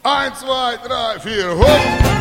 1, 2, 3, 4, хоп!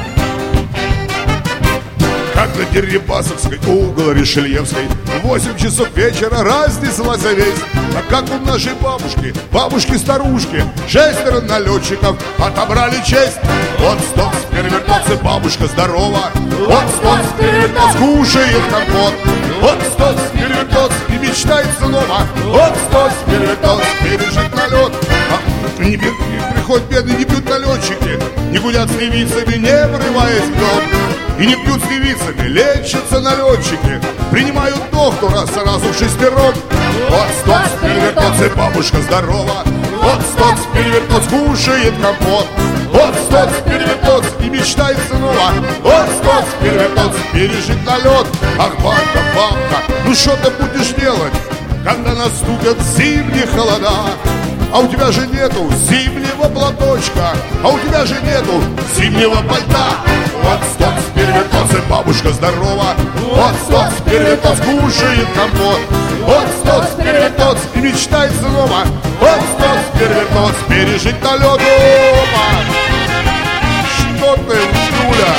Как на Дерибасовской, угол Ришельевской, в 8 часов вечера разнеслась весть. А как у нашей бабушки, бабушки-старушки, 6 налетчиков отобрали честь. Вот стол с перевертоцей, бабушка здорова. Вот стол с перевертоцей, кушает компот. Вот стол с перевертоцей и мечтает снова. Вот стол с перевертоцей, пережить налет. Не приходят бедные, не пьют налетчики, не гулят с девицами, не врываясь в дом. И не пьют с девицами, лечатся налетчики, принимают доктора сразу в 6. Вот стол с перевертоцей, бабушка здорова. Вот стол с перевертоцей, кушает компот. Вот стол с перевертоцей и мечтает снова. Вот стол с перевертоцей, пережить налет. Ах, бабка, бабка, ну что ты будешь делать, когда наступят зимние холода? А у тебя же нету зимнего платочка, а у тебя же нету зимнего пальта. Вот стол с перевертоцей, бабушка здорова. Вот стол с перевертоцей, кушает компот. Вот стол с перевертоцей и мечтает снова. Вот стол с перевертоцей, пережить налет. Что ты, Юля?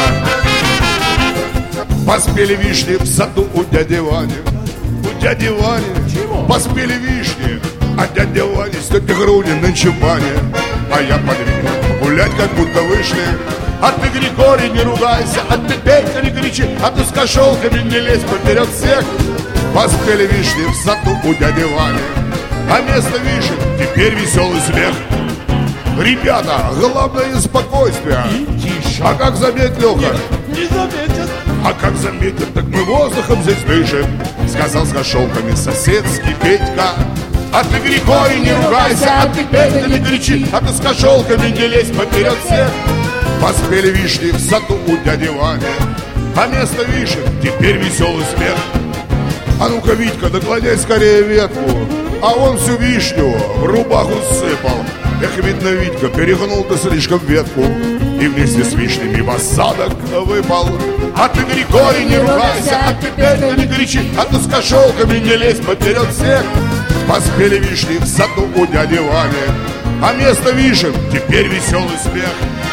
Поспели вишни в саду у дяди Вани. У дяди Вани поспели вишни, а дядя Ваня с тетей Груней нынче в бане. А я подвигну гулять, как будто вышли. А ты, Григорий, не ругайся, а ты, Петька, не кричи, а ты с кошелками не лезь поперед всех. Поспели вишни в саду у дяди Вани, а вместо вишен теперь веселый смех. Ребята, главное спокойствие. А как заметь, Леха? Не заметят. А как заметят, так мы воздухом здесь дышим, сказал с кошелками соседский Петька. А ты, Григорий, не ругайся, а ты, Петька, не кричи, а ты с кошелками не лезь поперед всех. Поспели вишни в саду у дяди Вани, а вместо вишен теперь веселый смех. А ну-ка, Витька, наклоняй скорее ветку, а он всю вишню в рубаху сыпал. Эх, видно, Витька, перегнул ты слишком ветку и вместе с вишнями в осадок выпал. А ты, Григорий, не ругайся, а ты, Петька, не кричи, а ты с кошелками не лезь поперед всех. Поспели вишни в саду у дяди Вани, а вместо вишен теперь веселый смех.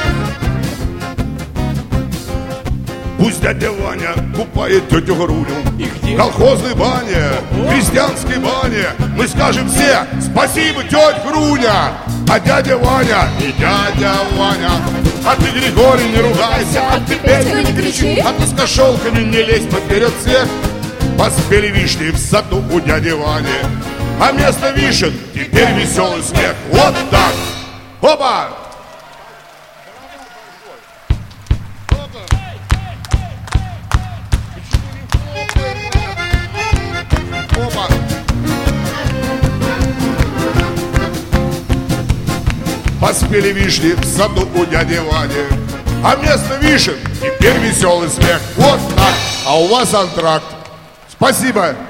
Пусть дядя Ваня купает тетю Груню в колхозной бане, крестьянской бане. Мы скажем все спасибо, тетя Груня. А дядя Ваня и дядя Ваня. А ты, Григорий, не ругайся, а ты, Петька, не кричи, а ты с кошелками не лезь поперед всех. Поспели вишни в саду у дяди Вани, а вместо вишен теперь веселый смех. Вот так. Опа! Опа! Поспели вишни в саду у дяди Вани, а вместо вишен теперь веселый смех. Вот так. А у вас антракт. Спасибо.